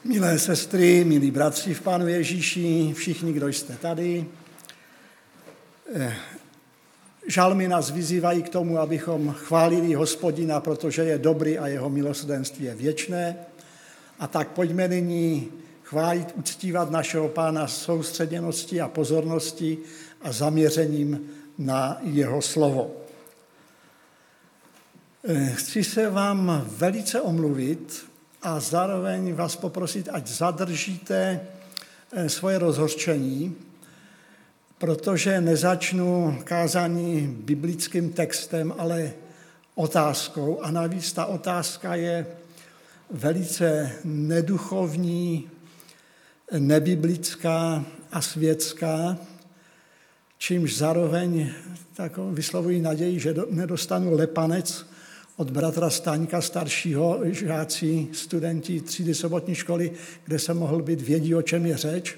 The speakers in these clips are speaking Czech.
Milé sestry, milí bratři v Pánu Ježíši, všichni, kdo jste tady. Žalmy nás vyzývají k tomu, abychom chválili Hospodina, protože je dobrý a jeho milosrdenství je věčné. A tak pojďme nyní chválit, uctívat našeho Pána soustředěností a pozorností a zaměřením na jeho slovo. Chci se vám velice omluvit a zároveň vás poprosit, ať zadržíte svoje rozhořčení, protože nezačnu kázání biblickým textem, ale otázkou. A navíc ta otázka je velice neduchovní, nebiblická a světská, čímž zároveň vyslovuji naději, že nedostanu lepanec od bratra Staňka staršího, žáci, studenti třídy sobotní školy, kde jsem mohl být, vědí, o čem je řeč.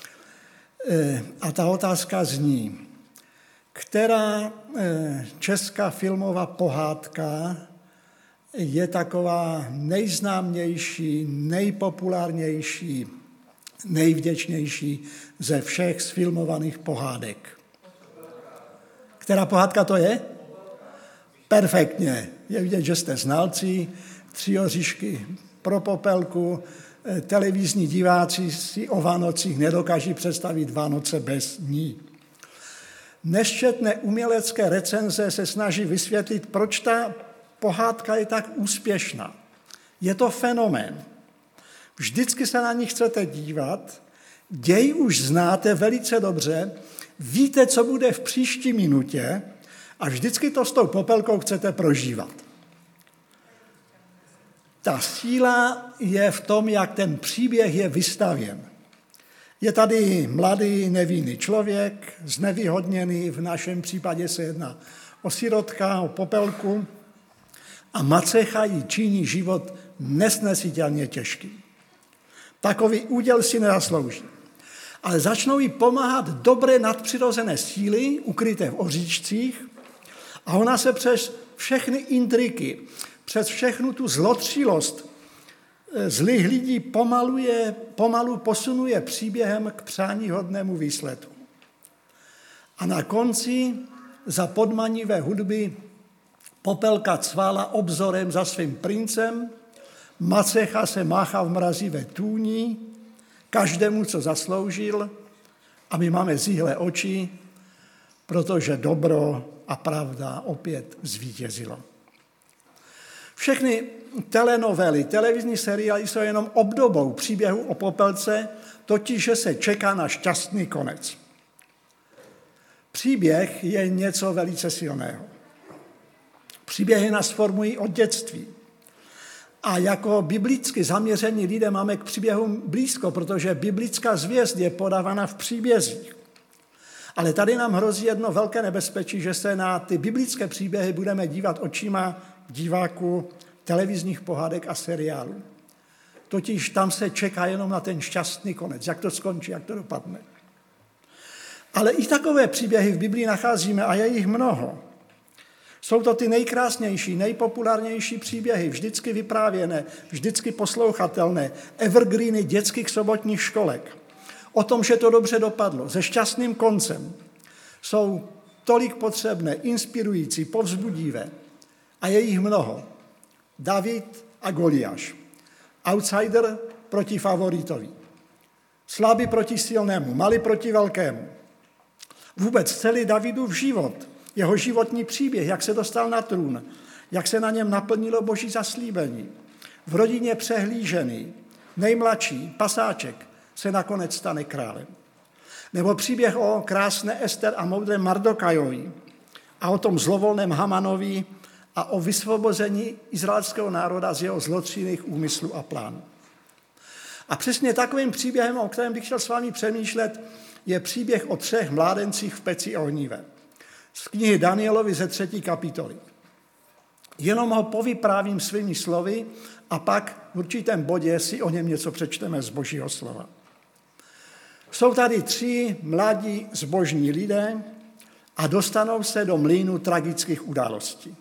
A ta otázka zní, která česká filmová pohádka je taková nejznámější, nejpopulárnější, nejvděčnější ze všech sfilmovaných pohádek. Která pohádka to je? Perfektně. Je vidět, že jste znalci, 3 oříšky pro Popelku, televizní diváci si o Vánocích nedokáží představit Vánoce bez ní. Nesčetné umělecké recenze se snaží vysvětlit, proč ta pohádka je tak úspěšná. Je to fenomén. Vždycky se na ní chcete dívat, děj už znáte velice dobře, víte, co bude v příští minutě, a vždycky to s tou Popelkou chcete prožívat. Ta síla je v tom, jak ten příběh je vystavěn. Je tady mladý nevinný člověk, znevýhodněný, v našem případě se jedná o sirotka, o Popelku, a macecha jí činí život nesnesitelně těžký. Takový úděl si nezaslouží. Ale začnou jí pomáhat dobré nadpřirozené síly, ukryté v oříšcích, a ona se přes všechny intriky, přes všechnu tu zlotřilost zlých lidí pomalu posunuje příběhem k přáníhodnému výsledku. A na konci za podmanivé hudby Popelka cvála obzorem za svým princem, macecha se máchá v mrazivé tůni, každému, co zasloužil, a my máme zíhlé oči, protože dobro a pravda opět zvítězilo. Všechny telenovely, televizní seriály jsou jenom obdobou příběhu o Popelce, totiž, že se čeká na šťastný konec. Příběh je něco velice silného. Příběhy nás formují od dětství. A jako biblicky zaměření lidé máme k příběhům blízko, protože biblická zvěst je podávána v příbězích. Ale tady nám hrozí jedno velké nebezpečí, že se na ty biblické příběhy budeme dívat očima diváků televizních pohádek a seriálů. Totiž tam se čeká jenom na ten šťastný konec, jak to skončí, jak to dopadne. Ale i takové příběhy v Biblii nacházíme a je jich mnoho. Jsou to ty nejkrásnější, nejpopulárnější příběhy, vždycky vyprávěné, vždycky poslouchatelné, evergreeny dětských sobotních školek. O tom, že to dobře dopadlo, se šťastným koncem, jsou tolik potřebné, inspirující, povzbudivé. A je jich mnoho. David a Goliáš. Outsider proti favoritovi. Slabý proti silnému, malý proti velkému. Vůbec celý Davidův život, jeho životní příběh, jak se dostal na trůn, jak se na něm naplnilo Boží zaslíbení. V rodině přehlížený, nejmladší, pasáček, se nakonec stane králem. Nebo příběh o krásné Ester a moudrém Mardokajovi a o tom zlovolném Hamanovi a o vysvobození izraelského národa z jeho zlotřinných úmyslů a plánů. A přesně takovým příběhem, o kterém bych chtěl s vámi přemýšlet, je příběh o 3 mládencích v peci ohnivé. Z knihy Danielovi ze 3. kapitoly. Jenom ho povyprávím svými slovy a pak v určitém bodě si o něm něco přečteme z Božího slova. Jsou tady 3 mladí zbožní lidé a dostanou se do mlýnu tragických událostí.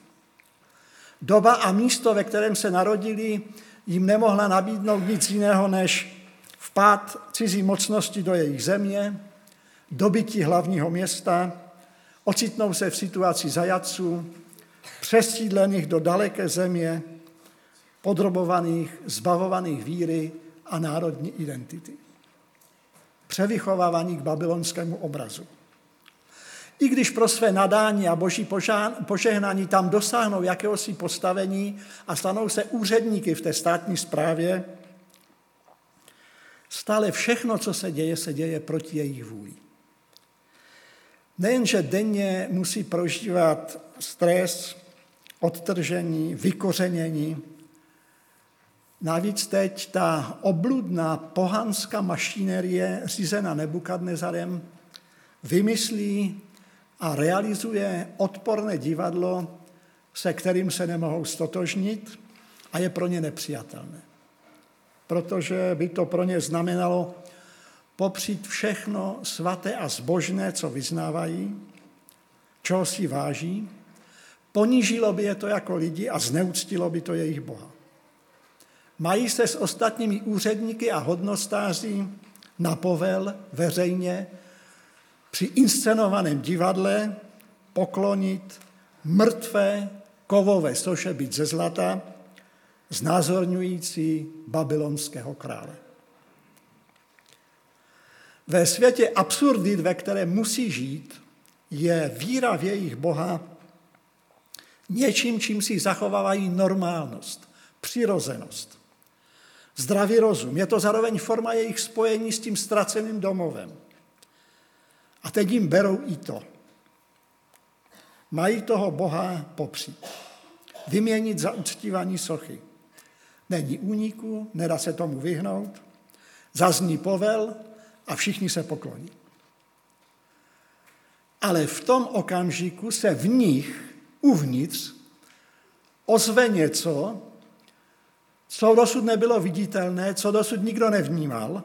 Doba a místo, ve kterém se narodili, jim nemohla nabídnout nic jiného než vpád cizí mocnosti do jejich země, dobytí hlavního města, ocitnou se v situaci zajatců, přesídlených do daleké země, podrobovaných, zbavovaných víry a národní identity. Převychovávaní k babylonskému obrazu. I když pro své nadání a boží požehnání tam dosáhnou jakéhosi postavení a stanou se úředníky v té státní správě, stále všechno, co se děje proti jejich vůli. Nejenže denně musí prožívat stres, odtržení, vykořenění, navíc teď ta obludná pohanská mašinérie řízená Nebukadnezarem vymyslí a realizuje odporné divadlo, se kterým se nemohou stotožnit a je pro ně nepřijatelné. Protože by to pro ně znamenalo popřít všechno svaté a zbožné, co vyznávají, čeho si váží, ponížilo by je to jako lidi a zneuctilo by to jejich Boha. Mají se s ostatními úředníky a hodnostáři na povel veřejně při inscenovaném divadle poklonit mrtvé kovové soše, byť ze zlata, znázorňující babylonského krále. Ve světě absurdit, ve kterém musí žít, je víra v jejich Boha něčím, čím si zachovávají normálnost, přirozenost, zdravý rozum. Je to zároveň forma jejich spojení s tím ztraceným domovem. A teď jim berou i to. Mají toho Boha popřít. Vyměnit za uctívání sochy. Není úniku, nedá se tomu vyhnout. Zazní povel a všichni se pokloní. Ale v tom okamžiku se v nich, uvnitř, ozve něco, co dosud nebylo viditelné, co dosud nikdo nevnímal.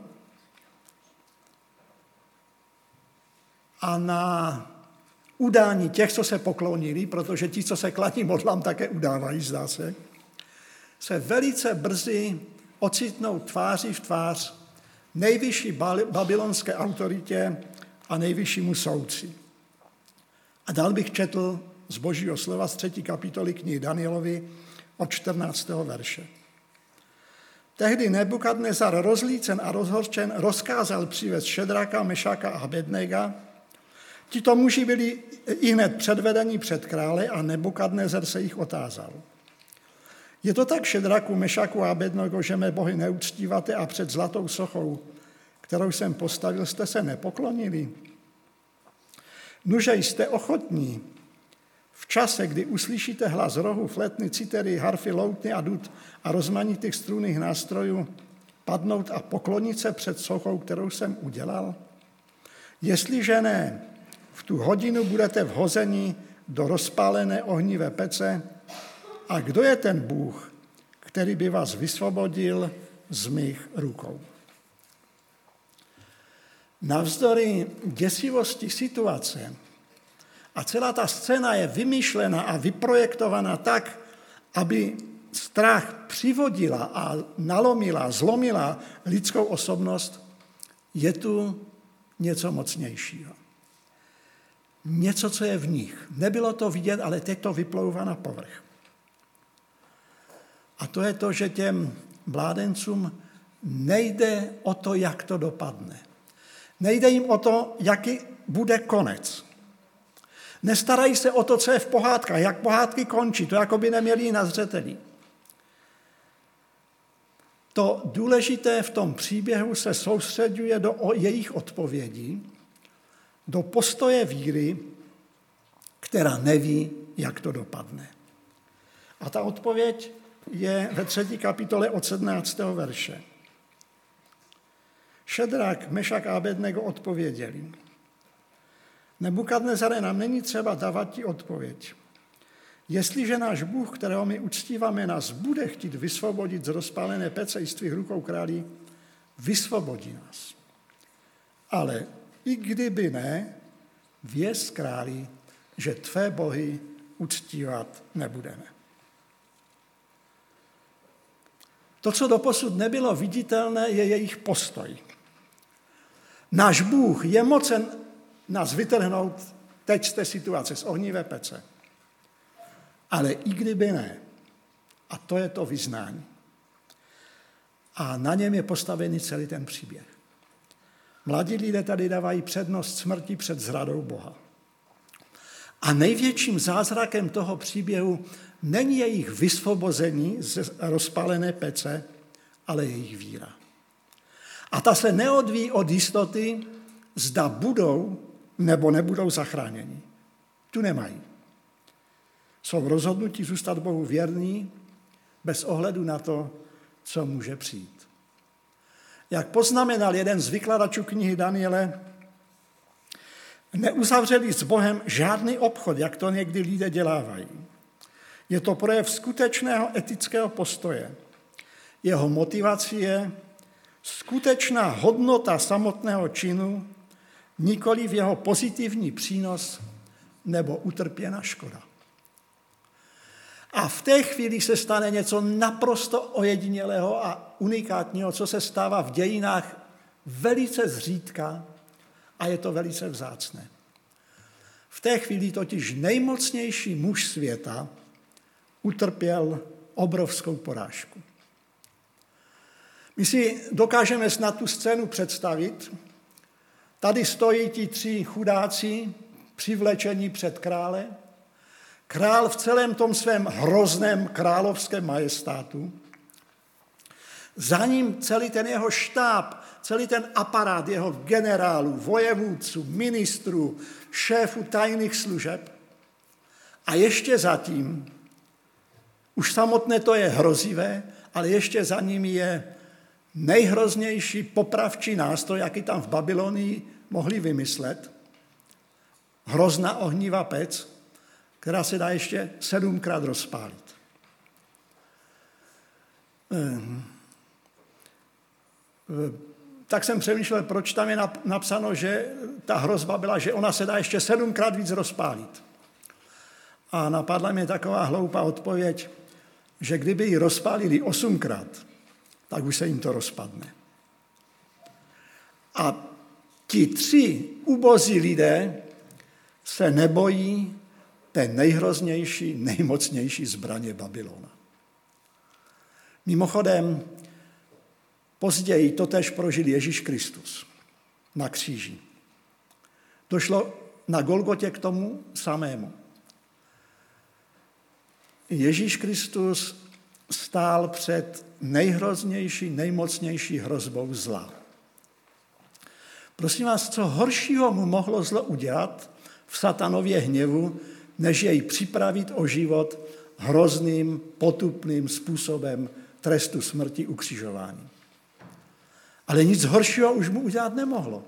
A na udání těch, co se poklonili, protože ti, co se klaní modlám, také udávají, zdá se velice brzy ocitnou tváří v tvář nejvyšší babylonské autoritě a nejvyššímu soudci. A dál bych četl z Božího slova z 3. kapitoly knihy Danielovi od 14. verše. Tehdy Nebukadnezar rozlícen a rozhorčen rozkázal přivést Šedraka, Mešaka a Abednega. Tito muži byli ihned předvedeni před krále a Nebukadnezar se jich otázal. Je to tak, Šedraku, Mešaku a Abednego, že mé bohy neuctíváte a před zlatou sochou, kterou jsem postavil, jste se nepoklonili? Nuže jste ochotní v čase, kdy uslyšíte hlas rohu, fletny, citery, harfy, loutny a dud a rozmanitých strunných nástrojů, padnout a poklonit se před sochou, kterou jsem udělal? Jestliže ne, v tu hodinu budete vhozeni do rozpálené ohnivé pece. A kdo je ten Bůh, který by vás vysvobodil z mých rukou? Navzdory děsivosti situace a celá ta scéna je vymyšlena a vyprojektovaná tak, aby strach přivodila a nalomila, zlomila lidskou osobnost, je tu něco mocnějšího. Něco, co je v nich. Nebylo to vidět, ale teď to vyplouvá na povrch. A to je to, že těm mládencům nejde o to, jak to dopadne. Nejde jim o to, jaký bude konec. Nestarají se o to, co je v pohádkách, jak pohádky končí, to jako by neměli na zřeteli. To důležité v tom příběhu se soustředuje do jejich odpovědí, do postoje víry, která neví, jak to dopadne. A ta odpověď je ve 3. kapitole od 17. verše. Šedrak, Mešak a Abednego odpověděli. Nebukadnezare, nám není třeba dávat ti odpověď. Jestliže náš Bůh, kterého my uctíváme, nás bude chtít vysvobodit z rozpálené pece i z tvých rukou králí, vysvobodí nás. Ale i kdyby ne, věz králi, že tvé bohy uctívat nebudeme. To, co doposud nebylo viditelné, je jejich postoj. Náš Bůh je mocen nás vytrhnout teď z té situace, z ohnivé pece. Ale i kdyby ne. A to je to vyznání. A na něm je postavený celý ten příběh. Mladí lidé tady dávají přednost smrti před zradou Boha. A největším zázrakem toho příběhu není jejich vysvobození z rozpálené pece, ale jejich víra. A ta se neodvíjí od jistoty, zda budou nebo nebudou zachráněni. Tu nemají. Jsou rozhodnutí zůstat Bohu věrní bez ohledu na to, co může přijít. Jak poznamenal jeden z vykladačů knihy Daniele, neuzavřeli s Bohem žádný obchod, jak to někdy lidé dělávají. Je to projev skutečného etického postoje. Jeho motivací je skutečná hodnota samotného činu, nikoliv jeho pozitivní přínos nebo utrpěná škoda. A v té chvíli se stane něco naprosto ojedinělého a unikátního, co se stává v dějinách velice zřídka a je to velice vzácné. V té chvíli totiž nejmocnější muž světa utrpěl obrovskou porážku. My si dokážeme snad tu scénu představit. Tady stojí ti 3 chudáci přivlečení před krále. Král v celém tom svém hrozném královském majestátu. Za ním celý ten jeho štáb, celý ten aparát jeho generálů, vojevůdců, ministrů, šéfů tajných služeb. A ještě zatím, už samotné to je hrozivé, ale ještě za ním je nejhroznější popravčí nástroj, jaký tam v Babylonii mohli vymyslet. Hrozná ohnivá pec, která se dá ještě 7krát rozpálit. Tak jsem přemýšlel, proč tam je napsáno, že ta hrozba byla, že ona se dá ještě 7krát víc rozpálit. A napadla mě taková hloupá odpověď, že kdyby ji rozpálili 8krát, tak už se jim to rozpadne. A ti 3 ubozí lidé se nebojí té nejhroznější, nejmocnější zbraně Babylona. Mimochodem, později totéž prožil Ježíš Kristus na kříži. Došlo na Golgotě k tomu samému. Ježíš Kristus stál před nejhroznější, nejmocnější hrozbou zla. Prosím vás, co horšího mu mohlo zlo udělat v satanově hněvu, než jej připravit o život hrozným, potupným způsobem trestu smrti ukřižování. Ale nic horšího už mu udělat nemohlo.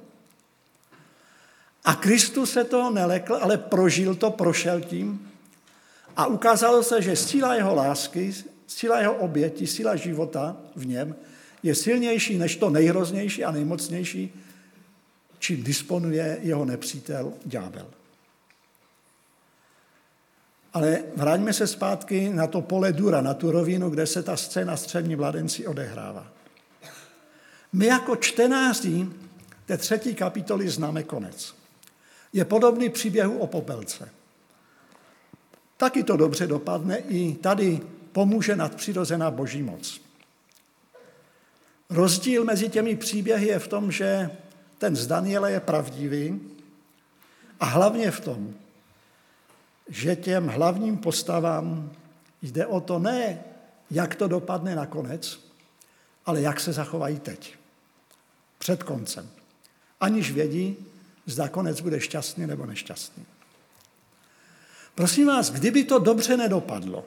A Kristus se toho nelekl, ale prožil to, prošel tím a ukázalo se, že síla jeho lásky, síla jeho oběti, síla života v něm je silnější než to nejhroznější a nejmocnější, čím disponuje jeho nepřítel ďábel. Ale vraťme se zpátky na to pole Dura, na tu rovinu, kde se ta scéna střední mladenci odehrává. My jako čtenáři té 3. kapitoly známe konec. Je podobný příběhu o popelce. Taky to dobře dopadne, i tady pomůže nadpřirozená boží moc. Rozdíl mezi těmi příběhy je v tom, že ten z Daniele je pravdivý a hlavně v tom, že těm hlavním postavám jde o to ne, jak to dopadne nakonec, ale jak se zachovají teď, před koncem. Aniž vědí, zda konec bude šťastný nebo nešťastný. Prosím vás, kdyby to dobře nedopadlo,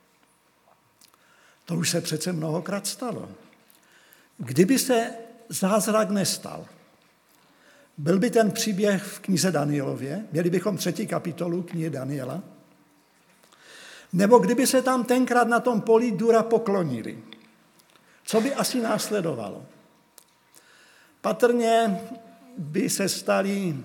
to už se přece mnohokrát stalo. Kdyby se zázrak nestal, byl by ten příběh v knize Danielově, měli bychom 3. kapitolu knihy Daniela, nebo kdyby se tam tenkrát na tom poli Dura poklonili, co by asi následovalo? Patrně by se stali,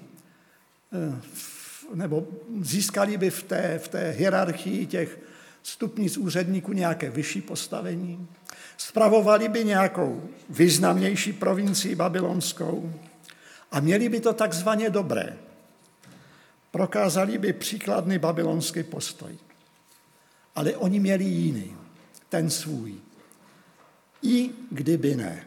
nebo získali by v té hierarchii těch stupnic úředníků nějaké vyšší postavení, spravovali by nějakou významnější provincii babylonskou a měli by to takzvaně dobré. Prokázali by příkladný babylonský postoj. Ale oni měli jiný, ten svůj. I kdyby ne.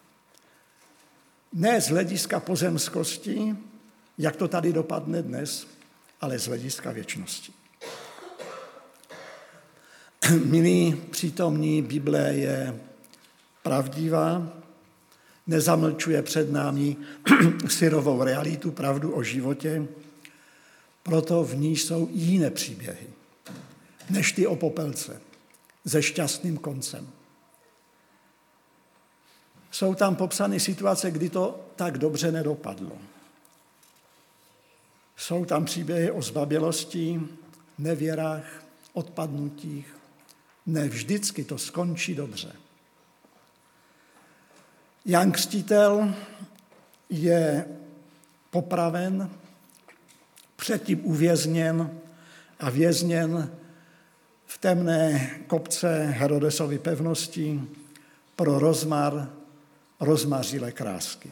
Ne z hlediska pozemskosti, jak to tady dopadne dnes, ale z hlediska věčnosti. Milí přítomní, Bible je pravdivá, nezamlčuje před námi syrovou realitu, pravdu o životě, proto v ní jsou i jiné příběhy, než ty o popelce, se šťastným koncem. Jsou tam popsány situace, kdy to tak dobře nedopadlo. Jsou tam příběhy o zbabělosti, nevěrách, odpadnutích. Ne vždycky to skončí dobře. Jan Křtitel je popraven, předtím uvězněn a vězněn v temné kopce Herodesovy pevnosti pro rozmařilé krásky.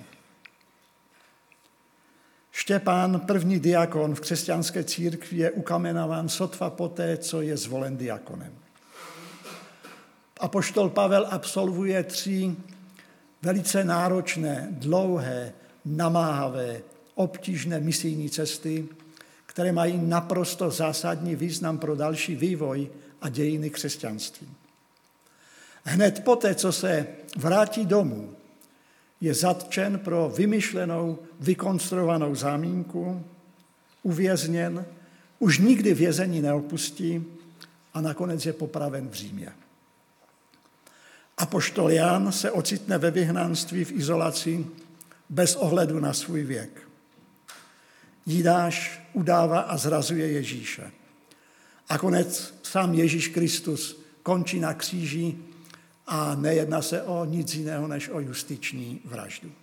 Štěpán, první diakon v křesťanské církvi, je ukamenován sotva poté, co je zvolen diakonem. Apoštol Pavel absolvuje 3 velice náročné, dlouhé, namáhavé, obtížné misijní cesty, které mají naprosto zásadní význam pro další vývoj a dějiny křesťanství. Hned poté, co se vrátí domů, je zatčen pro vymyšlenou, vykonstruovanou zámínku, uvězněn, už nikdy vězení neopustí a nakonec je popraven v Římě. Apoštol Jan se ocitne ve vyhnanství v izolaci bez ohledu na svůj věk. Jidáš udává a zrazuje Ježíše. A konec sám Ježíš Kristus končí na kříži a nejedná se o nic jiného než o justiční vraždu.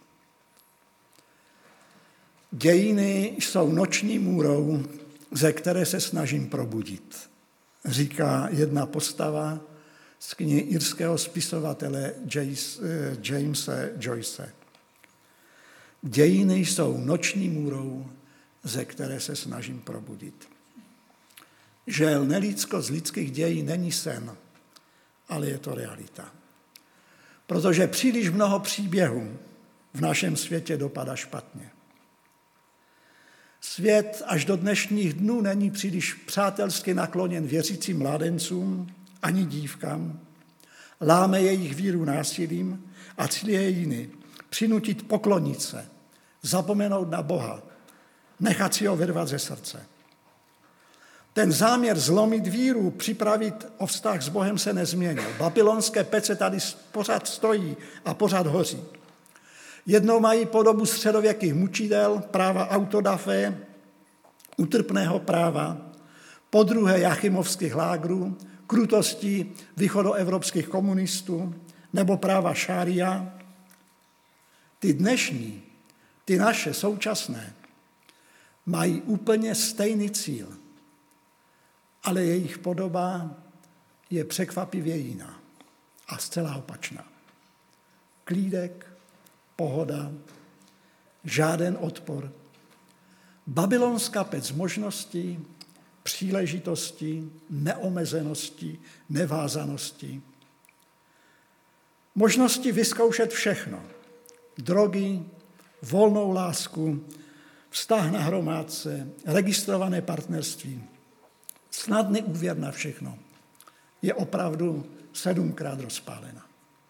Dějiny jsou noční můrou, ze které se snažím probudit, říká jedna postava z knihy irského spisovatele Jamese Joyce. Dějiny jsou noční můrou, ze které se snažím probudit. Žel, nelidskost z lidských dějin není sen, ale je to realita. Protože příliš mnoho příběhů v našem světě dopadá špatně. Svět až do dnešních dnů není příliš přátelsky nakloněn věřícím mládencům ani dívkám, láme jejich víru násilím a cíl je jiný: přinutit poklonit se, zapomenout na Boha, nechat si ho vyrvat ze srdce. Ten záměr zlomit víru, připravit o vztah s Bohem se nezměnil. Babylonské pece tady pořád stojí a pořád hoří. Jednou mají podobu středověkých mučidel, práva autodafé, utrpného práva, podruhé jachimovských lágrů, krutosti východoevropských komunistů nebo práva šária. Ty dnešní, ty naše současné, mají úplně stejný cíl, ale jejich podoba je překvapivě jiná a zcela opačná. Klídek, pohoda, žáden odpor. Babylonská pec možností, příležitostí, neomezenosti, nevázanosti. Možnosti vyzkoušet všechno. Drogy, volnou lásku, vztah na hromádce, registrované partnerství. Snadný úvěr na všechno je opravdu 7krát rozpálena.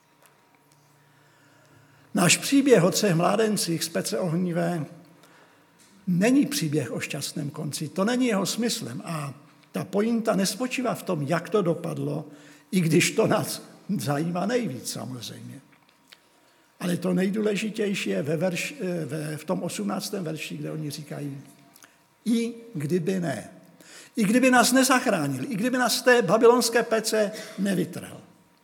Náš příběh o 3 mládencích z pece ohnivé není příběh o šťastném konci. To není jeho smyslem a ta pointa nespočívá v tom, jak to dopadlo, i když to nás zajímá nejvíc samozřejmě. Ale to nejdůležitější je v tom 18. verši, kde oni říkají: i kdyby ne. I kdyby nás nezachránil, i kdyby nás z té babylonské pece nevytrhl.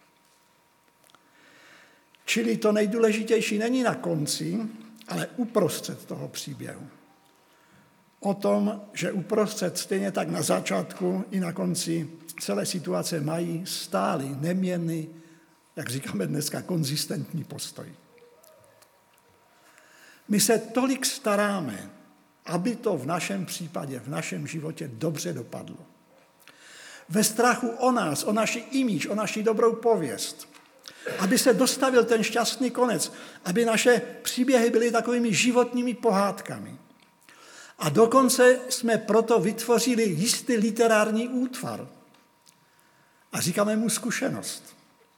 Čili to nejdůležitější není na konci, ale uprostřed toho příběhu. O tom, že uprostřed, stejně tak na začátku i na konci celé situace mají stálý, neměnný, jak říkáme dneska, konzistentní postoj. My se tolik staráme, aby to v našem případě, v našem životě dobře dopadlo. Ve strachu o nás, o naši image, o naši dobrou pověst, aby se dostavil ten šťastný konec, aby naše příběhy byly takovými životními pohádkami. A dokonce jsme proto vytvořili jistý literární útvar. A říkáme mu zkušenost.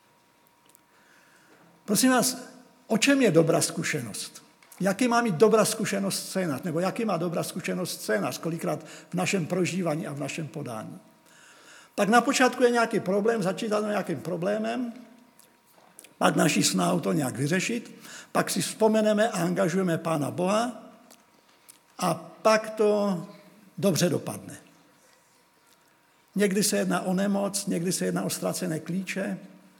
Prosím vás, o čem je dobrá zkušenost? Jaký má mít dobrá zkušenost scénář? Nebo jaký má dobrá zkušenost scénář? Kolikrát v našem prožívání a v našem podání? Tak na počátku je nějaký problém, začítáme nějakým problémem, pak naší snahou to nějak vyřešit, pak si vzpomeneme a angažujeme Pána Boha a pak to dobře dopadne. Někdy se jedná o nemoc, někdy se jedná o ztracené klíče.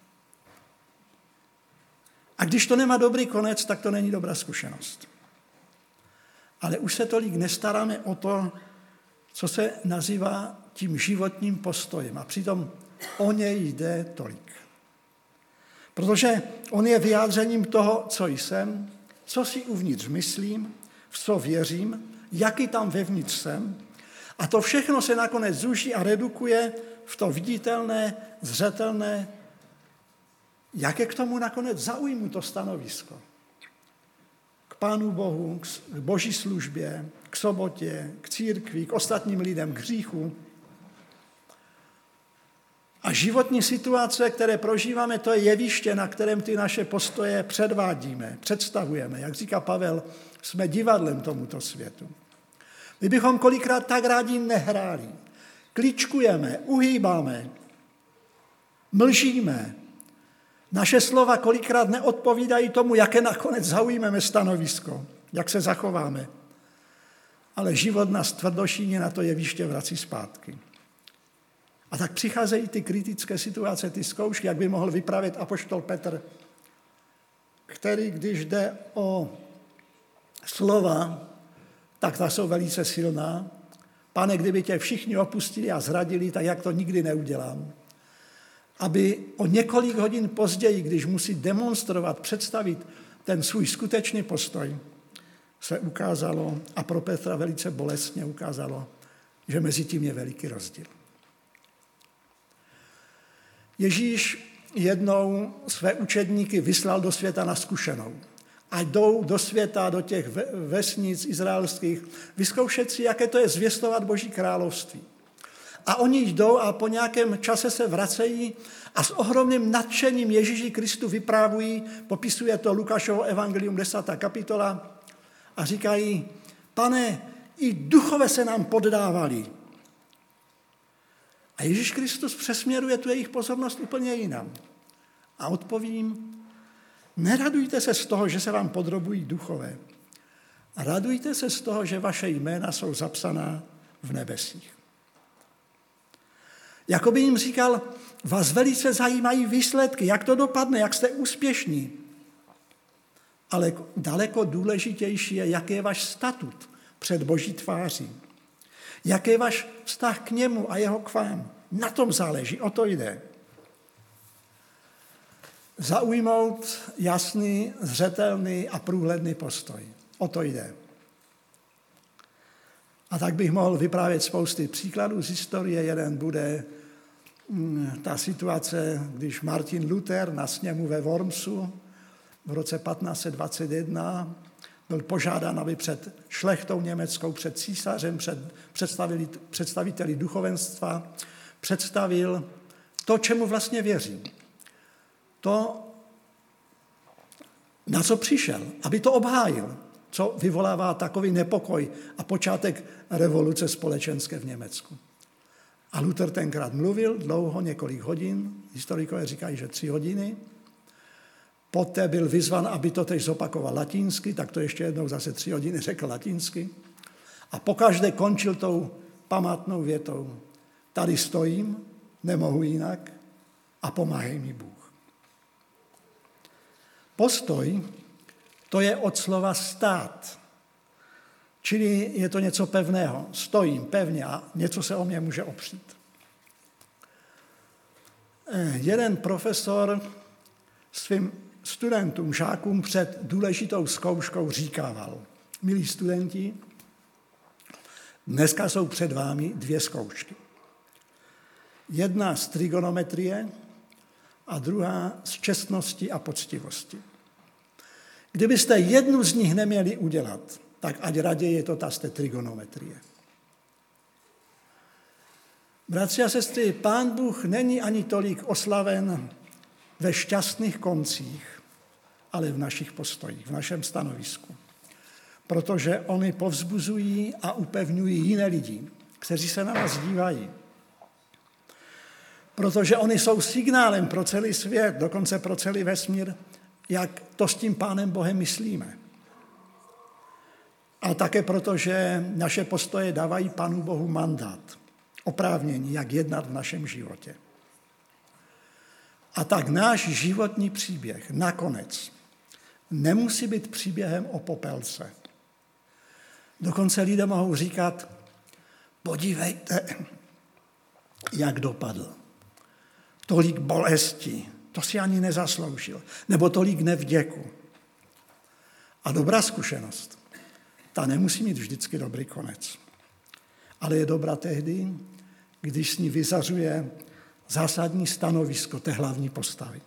A když to nemá dobrý konec, tak to není dobrá zkušenost. Ale už se tolik nestaráme o to, co se nazývá tím životním postojem. A přitom o něj jde tolik. Protože on je vyjádřením toho, co jsem, co si uvnitř myslím, v co věřím, jaký tam vevnitř jsem. A to všechno se nakonec zúží a redukuje v to viditelné, zřetelné, jaké k tomu nakonec zaujmu to stanovisko. K Pánu Bohu, k Boží službě, k sobotě, k církvi, k ostatním lidem, k hříchu. A životní situace, které prožíváme, to je jeviště, na kterém ty naše postoje předvádíme, představujeme. Jak říká Pavel, jsme divadlem tomuto světu. My bychom kolikrát tak rádi nehráli. Kličkujeme, uhýbáme, mlžíme. Naše slova kolikrát neodpovídají tomu, jaké nakonec zaujmeme stanovisko, jak se zachováme. Ale život nás tvrdošíně na to jeviště vrací zpátky. A tak přicházejí ty kritické situace, ty zkoušky, jak by mohl vyprávět apoštol Petr, který, když jde o slova, tak ta jsou velice silná. Pane, kdyby tě všichni opustili a zradili, tak jak to nikdy neudělám. Aby o několik hodin později, když musí demonstrovat, představit ten svůj skutečný postoj, se ukázalo, a pro Petra velice bolestně ukázalo, že mezi tím je veliký rozdíl. Ježíš jednou své učedníky vyslal do světa na zkušenou. A jdou do světa, do těch vesnic izraelských, vyzkoušet si, jaké to je zvěstovat Boží království. A oni jdou a po nějakém čase se vracejí a s ohromným nadšením Ježíši Kristu vyprávují, popisuje to Lukášovo evangelium 10. kapitola a říkají, Pane, i duchové se nám poddávali. A Ježíš Kristus přesměruje tu jejich pozornost úplně jinam. A odpovím, neradujte se z toho, že se vám podrobují duchové. Radujte se z toho, že vaše jména jsou zapsaná v nebesích. Jakoby jim říkal, vás velice zajímají výsledky, jak to dopadne, jak jste úspěšní. Ale daleko důležitější je, jaký je váš statut před Boží tváří. Jaký je váš vztah k němu a jeho k vám. Na tom záleží, o to jde. Zaujmout jasný, zřetelný a průhledný postoj. O to jde. A tak bych mohl vyprávět spousty příkladů z historie. Jeden bude ta situace, když Martin Luther na sněmu ve Wormsu v roce 1521 byl požádán, aby před šlechtou německou, před císařem, před představiteli duchovenstva představil to, čemu vlastně věří. To, na co přišel, aby to obhájil, co vyvolává takový nepokoj a počátek revoluce společenské v Německu. A Luther tenkrát mluvil dlouho, několik hodin, historikové říkají, že 3 hodiny. Poté byl vyzvan, aby to tež zopakoval latinsky, tak to ještě jednou zase 3 hodiny řekl latinsky. A pokaždé končil tou památnou větou. Tady stojím, nemohu jinak a pomáhej mi Bůh. Postoj, to je od slova stát. Čili je to něco pevného. Stojím pevně a něco se o mě může opřít. Jeden profesor svým studentům, žákům před důležitou zkouškou říkával: milí studenti, dneska jsou před vámi 2 zkoušky. Jedna z trigonometrie a druhá z čestnosti a poctivosti. Kdybyste jednu z nich neměli udělat, tak ať raději je to ta z té trigonometrie. Bratři a sestry, Pán Bůh není ani tolik oslaven ve šťastných koncích, ale v našich postojích, v našem stanovisku. Protože oni povzbuzují a upevňují jiné lidi, kteří se na nás dívají. Protože oni jsou signálem pro celý svět, dokonce pro celý vesmír, jak to s tím Pánem Bohem myslíme. A také proto, že naše postoje dávají Pánu Bohu mandát, oprávnění, jak jednat v našem životě. A tak náš životní příběh nakonec nemusí být příběhem o popelce. Dokonce lidé mohou říkat: podívejte, jak dopadl. Tolik bolesti, to si ani nezasloužil. Nebo tolik nevděku. A dobrá zkušenost, ta nemusí mít vždycky dobrý konec. Ale je dobrá tehdy, když s ní vyzařuje zásadní stanovisko té hlavní postavy.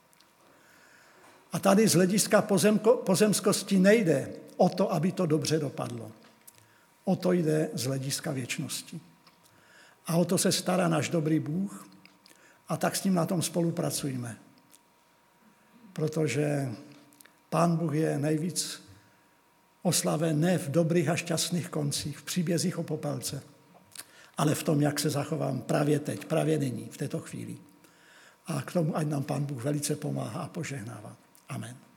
A tady z hlediska pozemskosti nejde o to, aby to dobře dopadlo. O to jde z hlediska věčnosti. A o to se stará náš dobrý Bůh a tak s ním na tom spolupracujeme. Protože Pán Bůh je nejvíc oslaven ne v dobrých a šťastných koncích, v příbězích o popelce, ale v tom, jak se zachovám právě teď, právě nyní, v této chvíli. A k tomu ať nám Pán Bůh velice pomáhá a požehnává. Amen.